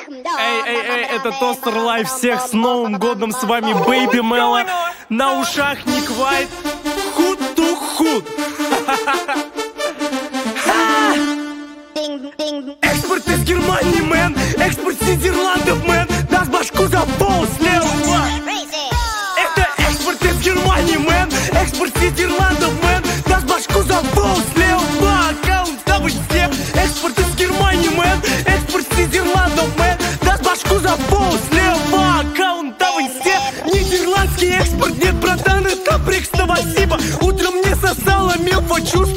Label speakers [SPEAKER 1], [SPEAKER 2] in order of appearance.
[SPEAKER 1] Это Тостер Лайв, всех с Новым годом, с вами Бэйби Мелла. На ушах Ник Вайт, худ ту худ. Экспорт из Германии, мэн, экспорт с Нидерландов, мэн. Даст башку за пол слева. Это экспорт из Германии, мэн, экспорт с Нидерландов, мэн. Даст башку за пол слева. Аккаунт там все. Экспорт из Германии, мэн, экспорт с Нидерландов, мэн. Даст башку за пол слева. Аккаунт там все. Нидерландский экспорт, нет, братан, это прикс, спасибо. Утром мне сосало мелфа, чувство.